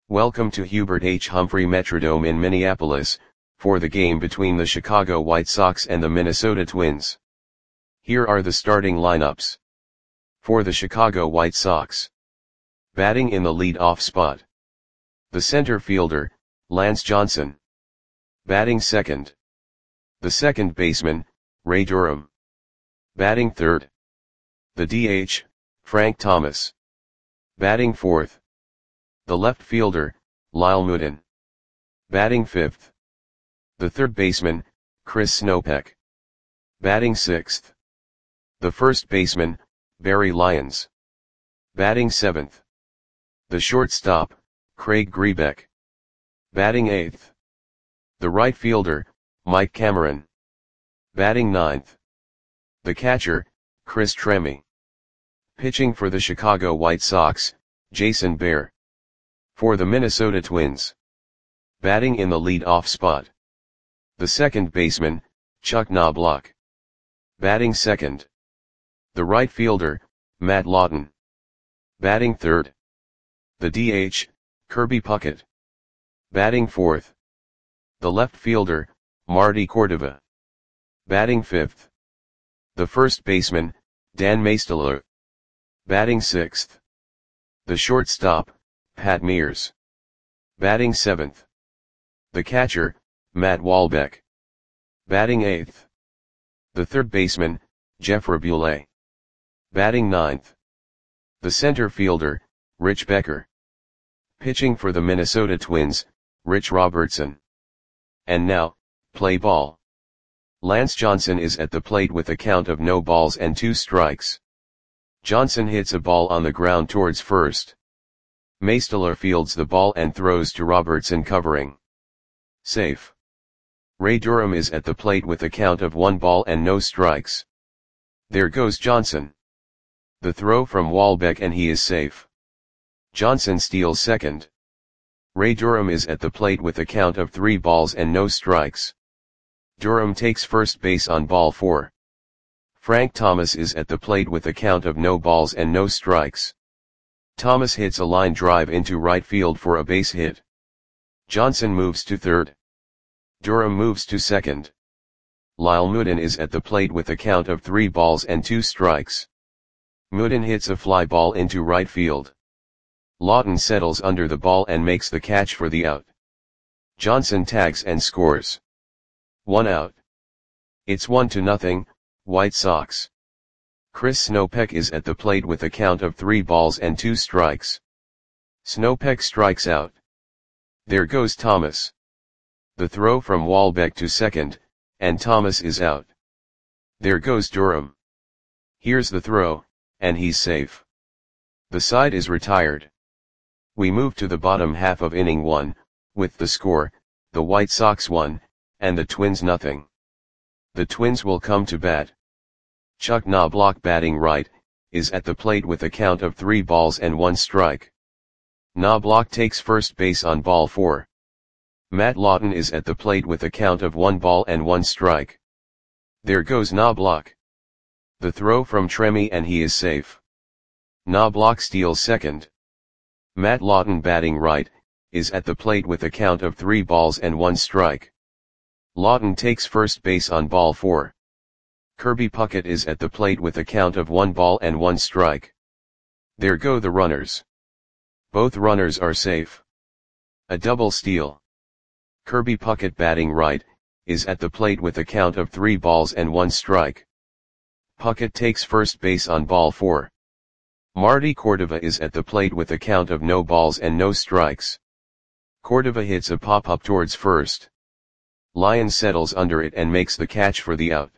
Welcome to Hubert H. Humphrey Metrodome in Minneapolis, for the game between the Chicago White Sox and the Minnesota Twins. Here are the starting lineups. For the Chicago White Sox. Batting in the lead-off spot. The center fielder, Lance Johnson. Batting second. The second baseman, Ray Durham. Batting third. The DH, Frank Thomas. Batting fourth. The left fielder, Lyle Moodin. Batting fifth. The third baseman, Chris Snopek. Batting sixth. The first baseman, Barry Lyons. Batting seventh. The shortstop, Craig Grebeck. Batting eighth. The right fielder, Mike Cameron. Batting ninth. The catcher, Chris Treme. Pitching for the Chicago White Sox, Jason Behr. For the Minnesota Twins. Batting in the lead-off spot. The second baseman, Chuck Knobloch. Batting second. The right fielder, Matt Lawton. Batting third. The DH, Kirby Puckett. Batting fourth. The left fielder, Marty Cordova. Batting fifth. The first baseman, Dan Maesteler. Batting sixth. The shortstop, Pat Mears. Batting seventh. The catcher, Matt Walbeck. Batting eighth. The third baseman, Jeff Raboulet. Batting ninth. The center fielder, Rich Becker. Pitching for the Minnesota Twins, Rich Robertson. And now, play ball. Lance Johnson is at the plate with a count of no balls and 2 strikes. Johnson hits a ball on the ground towards first. Maesteler fields the ball and throws to Robertson covering. Safe. Ray Durham is at the plate with a count of 1 ball and no strikes. There goes Johnson. The throw from Walbeck and he is safe. Johnson steals second. Ray Durham is at the plate with a count of 3 balls and no strikes. Durham takes first base on ball 4. Frank Thomas is at the plate with a count of no balls and no strikes. Thomas hits a line drive into right field for a base hit. Johnson moves to third. Durham moves to second. Lyle Moodin is at the plate with a count of 3 balls and 2 strikes. Moodin hits a fly ball into right field. Lawton settles under the ball and makes the catch for the out. Johnson tags and scores. 1 out. It's 1-0, White Sox. Chris Snopek is at the plate with a count of 3 balls and 2 strikes. Snopek strikes out. There goes Thomas. The throw from Walbeck to second, and Thomas is out. There goes Durham. Here's the throw, and he's safe. The side is retired. We move to the bottom half of inning 1, with the score, the White Sox 1, and the Twins 0. The Twins will come to bat. Chuck Knobloch batting right, is at the plate with a count of 3 balls and 1 strike. Knobloch takes first base on ball 4. Matt Lawton is at the plate with a count of 1 ball and 1 strike. There goes Knobloch. The throw from Treme and he is safe. Knobloch steals second. Matt Lawton batting right, is at the plate with a count of 3 balls and 1 strike. Lawton takes first base on ball 4. Kirby Puckett is at the plate with a count of 1 ball and 1 strike. There go the runners. Both runners are safe. A double steal. Kirby Puckett batting right, is at the plate with a count of 3 balls and 1 strike. Puckett takes first base on ball 4. Marty Cordova is at the plate with a count of no balls and no strikes. Cordova hits a pop-up towards first. Lyons settles under it and makes the catch for the out.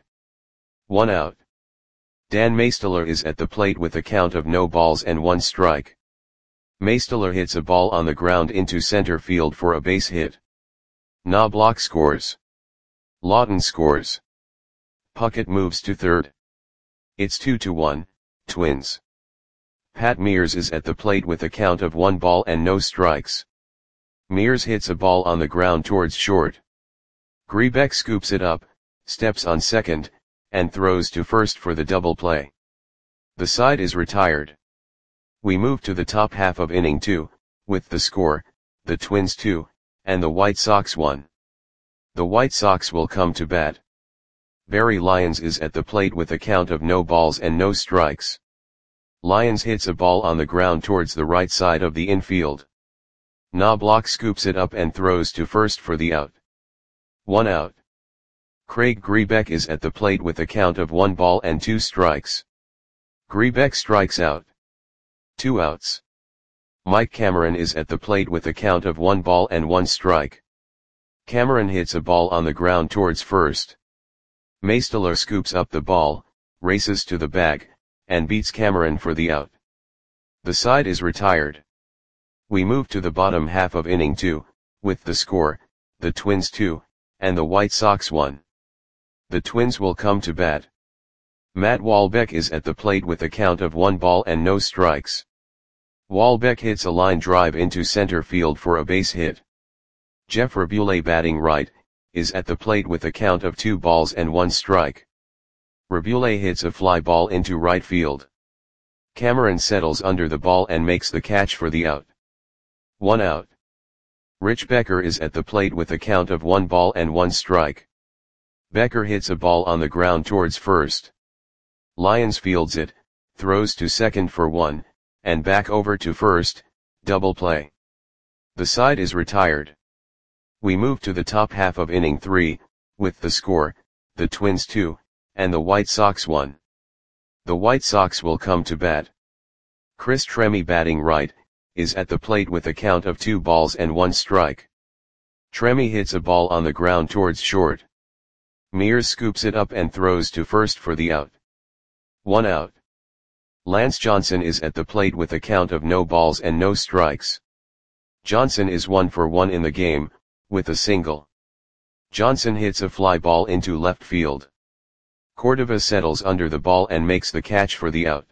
1 out. Dan Maesteler is at the plate with a count of no balls and 1 strike. Maesteler hits a ball on the ground into center field for a base hit. Knobloch scores. Lawton scores. Puckett moves to third. It's 2-1, Twins. Pat Mears is at the plate with a count of 1 ball and no strikes. Mears hits a ball on the ground towards short. Grebeck scoops it up, steps on second, and throws to first for the double play. The side is retired. We move to the top half of inning 2, with the score, the Twins 2, and the White Sox 1. The White Sox will come to bat. Barry Lyons is at the plate with a count of no balls and no strikes. Lyons hits a ball on the ground towards the right side of the infield. Knobloch scoops it up and throws to first for the out. 1 out. Craig Grebeck is at the plate with a count of 1 ball and 2 strikes. Grebeck strikes out. 2 outs. Mike Cameron is at the plate with a count of 1 ball and 1 strike. Cameron hits a ball on the ground towards first. Maestler scoops up the ball, races to the bag, and beats Cameron for the out. The side is retired. We move to the bottom half of inning 2, with the score, the Twins 2, and the White Sox 1. The Twins will come to bat. Matt Walbeck is at the plate with a count of 1 ball and no strikes. Walbeck hits a line drive into center field for a base hit. Jeff Rabule, batting right, is at the plate with a count of 2 balls and 1 strike. Rabule hits a fly ball into right field. Cameron settles under the ball and makes the catch for the out. 1 out. Rich Becker is at the plate with a count of 1 ball and 1 strike. Becker hits a ball on the ground towards first. Lyons fields it, throws to second for 1, and back over to first, double play. The side is retired. We move to the top half of inning 3, with the score, the Twins 2, and the White Sox 1. The White Sox will come to bat. Chris Treme, batting right, is at the plate with a count of 2 balls and 1 strike. Treme hits a ball on the ground towards short. Mears scoops it up and throws to first for the out. 1 out. Lance Johnson is at the plate with a count of no balls and no strikes. Johnson is 1 for 1 in the game, with a single. Johnson hits a fly ball into left field. Cordova settles under the ball and makes the catch for the out.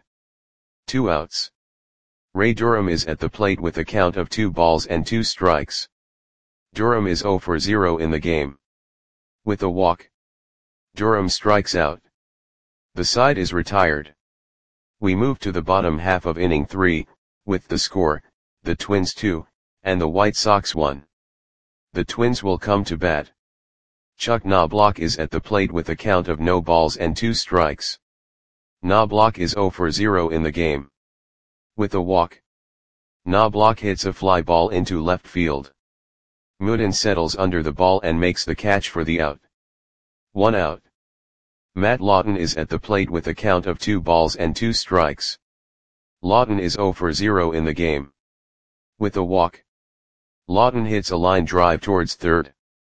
2 outs. Ray Durham is at the plate with a count of 2 balls and 2 strikes. Durham is 0 for 0 in the game. With a walk, Durham strikes out. The side is retired. We move to the bottom half of inning 3, with the score, the Twins 2, and the White Sox 1. The Twins will come to bat. Chuck Knobloch is at the plate with a count of no balls and 2 strikes. Knobloch is 0 for 0 in the game. With a walk, Knobloch hits a fly ball into left field. Mooden settles under the ball and makes the catch for the out. 1 out. Matt Lawton is at the plate with a count of 2 balls and 2 strikes. Lawton is 0 for 0 in the game. With a walk, Lawton hits a line drive towards third.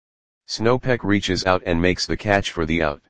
Snopek reaches out and makes the catch for the out.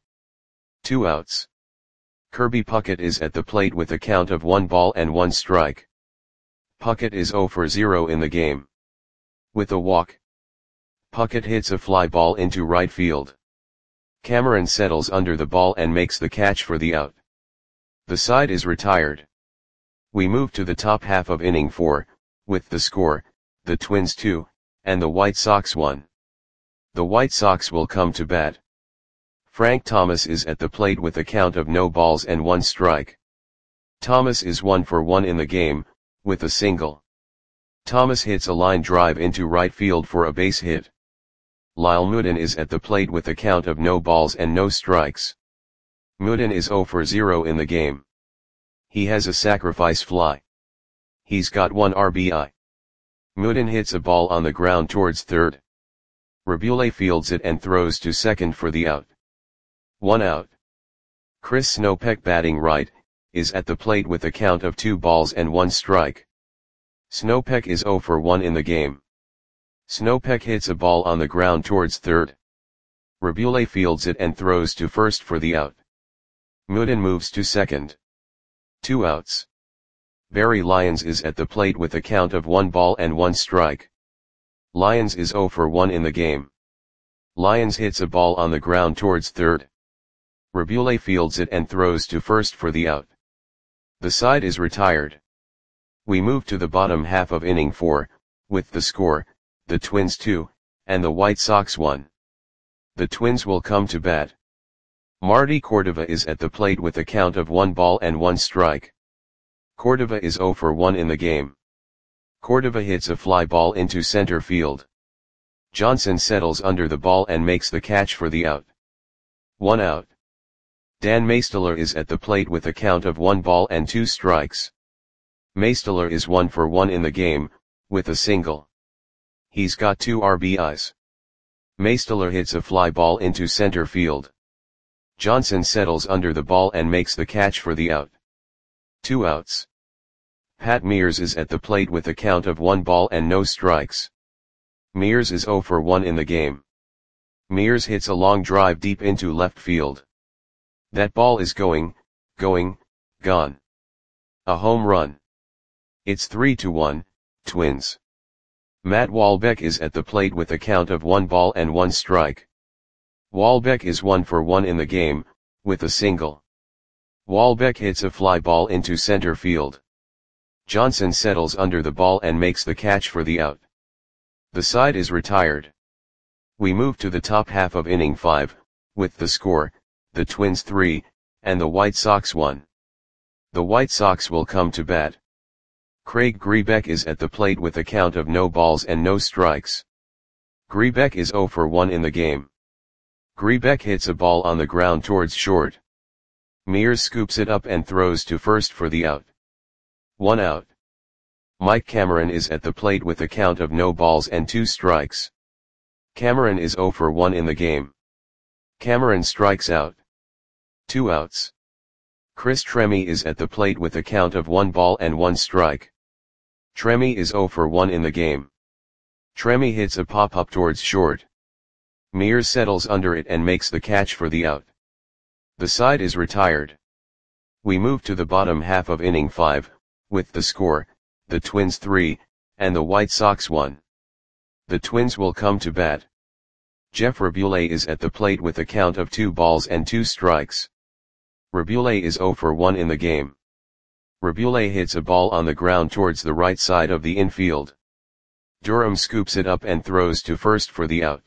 2 outs. Kirby Puckett is at the plate with a count of 1 ball and 1 strike. Puckett is 0 for 0 in the game. With a walk, Puckett hits a fly ball into right field. Cameron settles under the ball and makes the catch for the out. The side is retired. We move to the top half of inning 4, with the score, the Twins 2, and the White Sox 1. The White Sox will come to bat. Frank Thomas is at the plate with a count of no balls and 1 strike. Thomas is 1 for 1 in the game, with a single. Thomas hits a line drive into right field for a base hit. Lyle Mooden is at the plate with a count of no balls and no strikes. Mooden is 0 for 0 in the game. He has a sacrifice fly. He's got 1 RBI. Mooden hits a ball on the ground towards third. Rabule fields it and throws to second for the out. 1 out. Chris Snopek, batting right, is at the plate with a count of 2 balls and 1 strike. Snopek is 0 for 1 in the game. Snopek hits a ball on the ground towards third. Rabule fields it and throws to first for the out. Mooden moves to second. 2 outs. Barry Lyons is at the plate with a count of 1 ball and 1 strike. Lyons is 0 for 1 in the game. Lyons hits a ball on the ground towards third. Rabule fields it and throws to first for the out. The side is retired. We move to the bottom half of inning 4, with the score, the Twins 2, and the White Sox 1. The Twins will come to bat. Marty Cordova is at the plate with a count of 1 ball and 1 strike. Cordova is 0 for 1 in the game. Cordova hits a fly ball into center field. Johnson settles under the ball and makes the catch for the out. 1 out. Dan Maesteler is at the plate with a count of 1 ball and 2 strikes. Maesteler is 1 for 1 in the game, with a single. He's got 2 RBIs. Maesteler hits a fly ball into center field. Johnson settles under the ball and makes the catch for the out. 2 outs. Pat Mears is at the plate with a count of 1 ball and no strikes. Mears is 0 for 1 in the game. Mears hits a long drive deep into left field. That ball is gone. A home run. It's 3-1, Twins. Matt Wahlbeck is at the plate with a count of 1 ball and 1 strike. Wahlbeck is 1 for 1 in the game, with a single. Wahlbeck hits a fly ball into center field. Johnson settles under the ball and makes the catch for the out. The side is retired. We move to the top half of inning 5, with the score, the Twins 3, and the White Sox 1. The White Sox will come to bat. Craig Grebeck is at the plate with a count of no balls and no strikes. Grebeck is 0 for 1 in the game. Grebeck hits a ball on the ground towards short. Mears scoops it up and throws to first for the out. 1 out. Mike Cameron is at the plate with a count of no balls and 2 strikes. Cameron is 0 for 1 in the game. Cameron strikes out. 2 outs. Chris Treme is at the plate with a count of 1 ball and 1 strike. Treme is 0 for 1 in the game. Treme hits a pop-up towards short. Mears settles under it and makes the catch for the out. The side is retired. We move to the bottom half of inning 5, with the score, the Twins 3, and the White Sox 1. The Twins will come to bat. Jeff Rabule is at the plate with a count of 2 balls and 2 strikes. Rabule is 0 for 1 in the game. Rabule hits a ball on the ground towards the right side of the infield. Durham scoops it up and throws to first for the out.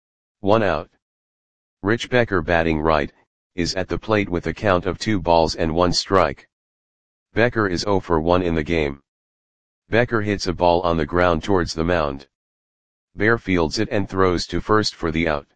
1 out. Rich Becker, batting right, is at the plate with a count of 2 balls and 1 strike. Becker is 0 for 1 in the game. Becker hits a ball on the ground towards the mound. Bear fields it and throws to first for the out.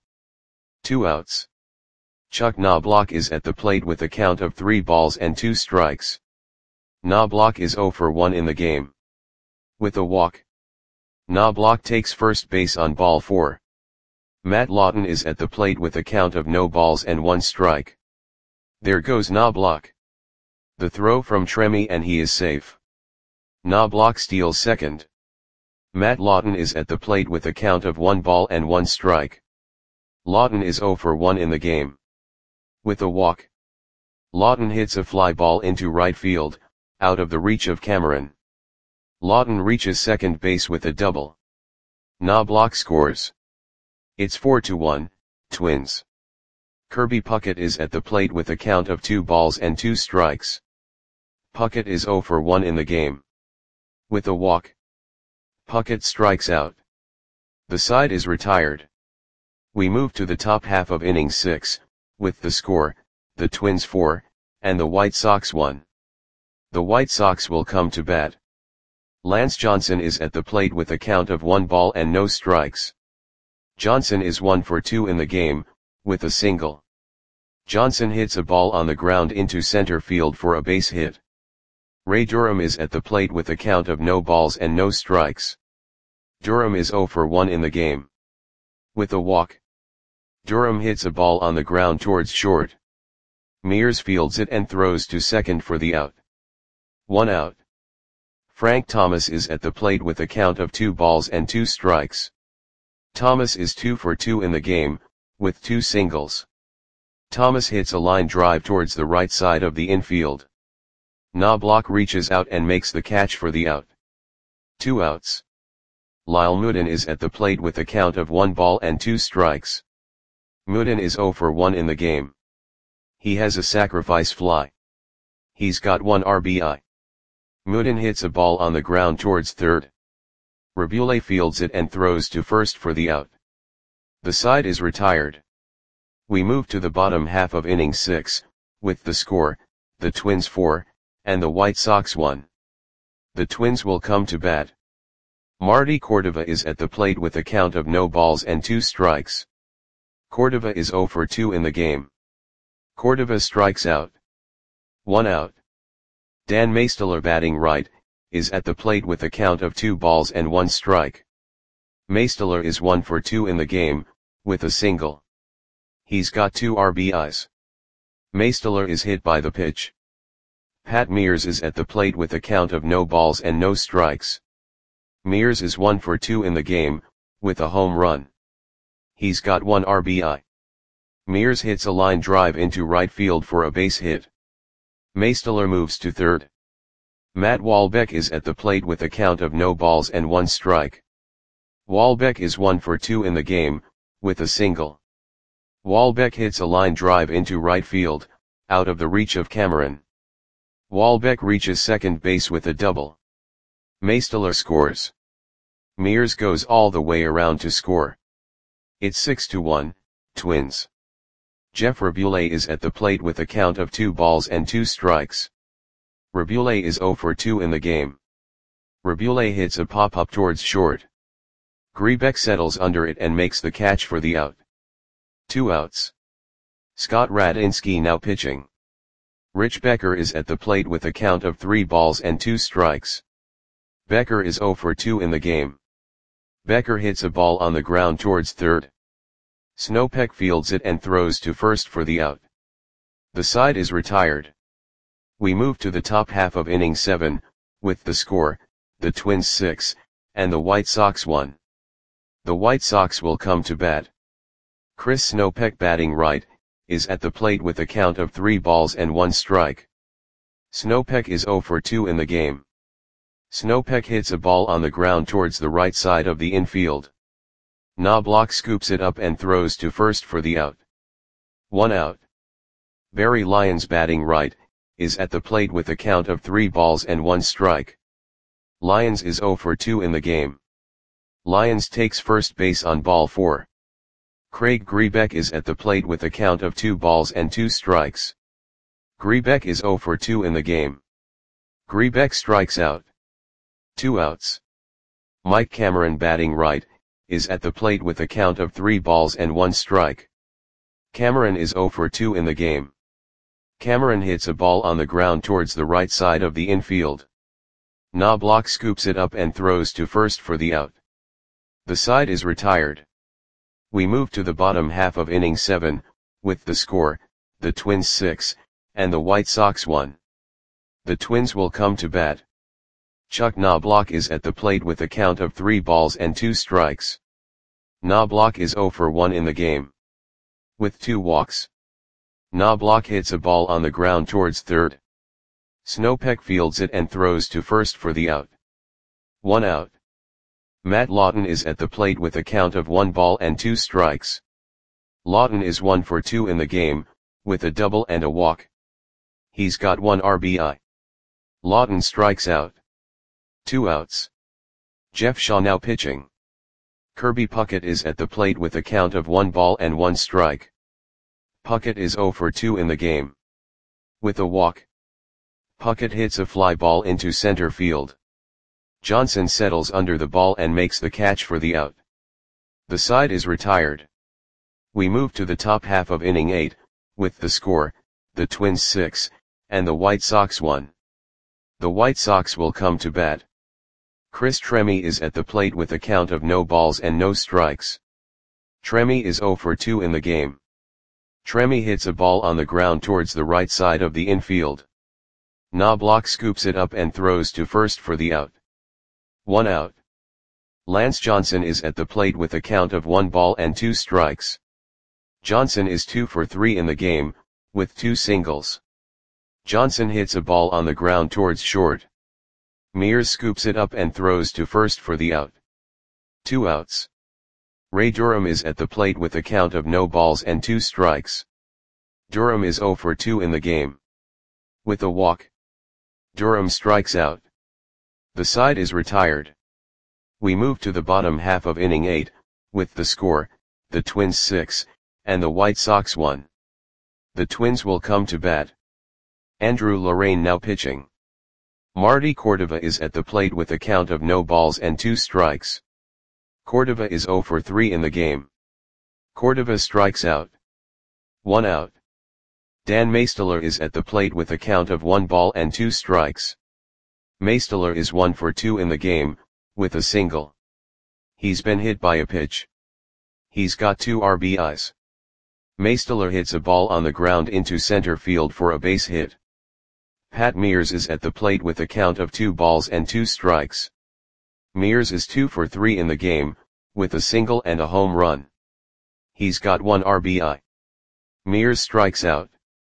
2 outs. Chuck Knobloch is at the plate with a count of 3 balls and 2 strikes. Knobloch is 0 for 1 in the game. With a walk. Knobloch takes first base on ball 4. Matt Lawton is at the plate with a count of no balls and 1 strike. There goes Knobloch. The throw from Treme and he is safe. Knobloch steals second. Matt Lawton is at the plate with a count of 1 ball and 1 strike. Lawton is 0 for 1 in the game. With a walk. Lawton hits a fly ball into right field, out of the reach of Cameron. Lawton reaches second base with a double. Knobloch scores. It's 4-1, Twins. Kirby Puckett is at the plate with a count of 2 balls and 2 strikes. Puckett is 0 for 1 in the game. With a walk. Puckett strikes out. The side is retired. We move to the top half of inning 6, with the score, the Twins 4, and the White Sox 1. The White Sox will come to bat. Lance Johnson is at the plate with a count of 1 ball and no strikes. Johnson is 1 for 2 in the game, with a single. Johnson hits a ball on the ground into center field for a base hit. Ray Durham is at the plate with a count of no balls and no strikes. Durham is 0 for 1 in the game. With a walk. Durham hits a ball on the ground towards short. Mears fields it and throws to second for the out. 1 out. Frank Thomas is at the plate with a count of 2 balls and 2 strikes. Thomas is 2 for 2 in the game, with 2 singles. Thomas hits a line drive towards the right side of the infield. Knobloch reaches out and makes the catch for the out. 2 outs. Lyle Moodin is at the plate with a count of 1 ball and 2 strikes. Moodin is 0 for 1 in the game. He has a sacrifice fly. He's got 1 RBI. Moodin hits a ball on the ground towards third. Rabule fields it and throws to first for the out. The side is retired. We move to the bottom half of inning 6, with the score, the Twins 4, and the White Sox 1. The Twins will come to bat. Marty Cordova is at the plate with a count of no balls and 2 strikes. Cordova is 0 for 2 in the game. Cordova strikes out. 1 out. Dan Maesteler batting right, is at the plate with a count of 2 balls and 1 strike. Maesteler is 1 for 2 in the game, with a single. He's got 2 RBIs. Maesteler is hit by the pitch. Pat Mears is at the plate with a count of no balls and no strikes. Mears is 1 for 2 in the game, with a home run. He's got 1 RBI. Mears hits a line drive into right field for a base hit. Maesteler moves to third. Matt Walbeck is at the plate with a count of no balls and 1 strike. Walbeck is 1 for 2 in the game, with a single. Walbeck hits a line drive into right field, out of the reach of Cameron. Walbeck reaches second base with a double. Maesteler scores. Mears goes all the way around to score. It's 6-1, Twins. Jeff Rabule is at the plate with a count of 2 balls and 2 strikes. Rabule is 0 for 2 in the game. Rabule hits a pop-up towards short. Grebeck settles under it and makes the catch for the out. 2 outs. Scott Radinsky now pitching. Rich Becker is at the plate with a count of 3 balls and 2 strikes. Becker is 0 for 2 in the game. Becker hits a ball on the ground towards third. Snopek fields it and throws to first for the out. The side is retired. We move to the top half of inning 7, with the score, the Twins 6, and the White Sox 1. The White Sox will come to bat. Chris Snopek batting right, is at the plate with a count of 3 balls and 1 strike. Snopek is 0 for 2 in the game. Snopek hits a ball on the ground towards the right side of the infield. Knobloch scoops it up and throws to first for the out. 1 out. Barry Lyons batting right, is at the plate with a count of 3 balls and 1 strike. Lyons is 0 for 2 in the game. Lyons takes first base on ball 4. Craig Grebeck is at the plate with a count of 2 balls and 2 strikes. Grebeck is 0 for 2 in the game. Grebeck strikes out. 2 outs. Mike Cameron batting right, is at the plate with a count of 3 balls and 1 strike. Cameron is 0 for 2 in the game. Cameron hits a ball on the ground towards the right side of the infield. Knobloch scoops it up and throws to first for the out. The side is retired. We move to the bottom half of inning 7, with the score, the Twins 6, and the White Sox 1. The Twins will come to bat. Chuck Knobloch is at the plate with a count of 3 balls and 2 strikes. Knobloch is 0 for 1 in the game. With 2 walks. Knobloch hits a ball on the ground towards third. Snopek fields it and throws to first for the out. 1 out. Matt Lawton is at the plate with a count of 1 ball and 2 strikes. Lawton is 1 for 2 in the game, with a double and a walk. He's got 1 RBI. Lawton strikes out. 2 outs. Jeff Shaw now pitching. Kirby Puckett is at the plate with a count of 1 ball and 1 strike. Puckett is 0 for 2 in the game. With a walk. Puckett hits a fly ball into center field. Johnson settles under the ball and makes the catch for the out. The side is retired. We move to the top half of inning 8, with the score, the Twins 6, and the White Sox 1. The White Sox will come to bat. Chris Treme is at the plate with a count of no balls and no strikes. Treme is 0 for 2 in the game. Treme hits a ball on the ground towards the right side of the infield. Knobloch scoops it up and throws to first for the out. 1 out. Lance Johnson is at the plate with a count of 1 ball and 2 strikes. Johnson is 2 for 3 in the game, with 2 singles. Johnson hits a ball on the ground towards short. Mears scoops it up and throws to first for the out. 2 outs. Ray Durham is at the plate with a count of no balls and 2 strikes. Durham is 0 for 2 in the game. With a walk. Durham strikes out. The side is retired. We move to the bottom half of inning 8, with the score, the Twins 6, and the White Sox 1. The Twins will come to bat. Andrew Lorraine now pitching. Marty Cordova is at the plate with a count of no balls and 2 strikes. Cordova is 0 for 3 in the game. Cordova strikes out. 1 out. Dan Maesteler is at the plate with a count of 1 ball and 2 strikes. Maesteler is 1 for 2 in the game, with a single. He's been hit by a pitch. He's got 2 RBIs. Maesteler hits a ball on the ground into center field for a base hit. Pat Mears is at the plate with a count of 2 balls and 2 strikes. Mears is 2 for 3 in the game, with a single and a home run. He's got 1 RBI. Mears strikes out.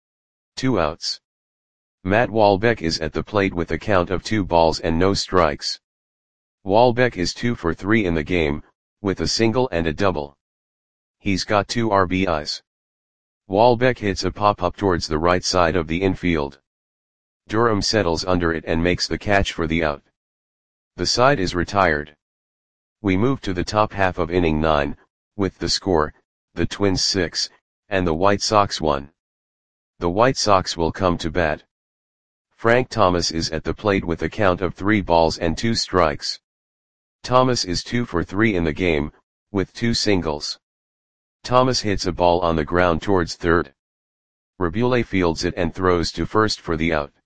2 outs. Matt Walbeck is at the plate with a count of 2 balls and no strikes. Walbeck is 2 for 3 in the game, with a single and a double. He's got 2 RBIs. Walbeck hits a pop-up towards the right side of the infield. Durham settles under it and makes the catch for the out. The side is retired. We move to the top half of inning 9, with the score, the Twins 6, and the White Sox 1. The White Sox will come to bat. Frank Thomas is at the plate with a count of 3 balls and 2 strikes. Thomas is 2 for 3 in the game, with 2 singles. Thomas hits a ball on the ground towards third. Rabule fields it and throws to first for the out.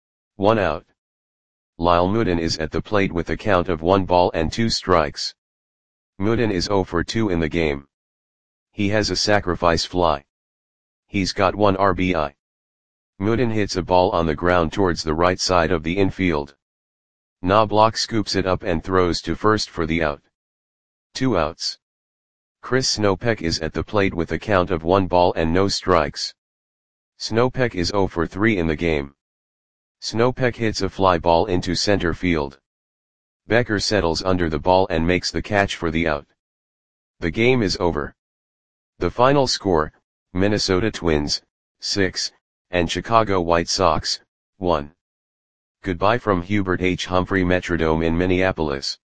1 out. Lyle Mooden is at the plate with a count of 1 ball and 2 strikes. Mooden is 0 for 2 in the game. He has a sacrifice fly. He's got 1 RBI. Mooden hits a ball on the ground towards the right side of the infield. Knobloch scoops it up and throws to first for the out. 2 outs. Chris Snopek is at the plate with a count of 1 ball and no strikes. Snopek is 0 for 3 in the game. Snopek hits a fly ball into center field. Becker settles under the ball and makes the catch for the out. The game is over. The final score, Minnesota Twins, 6, and Chicago White Sox, 1. Goodbye from Hubert H. Humphrey Metrodome in Minneapolis.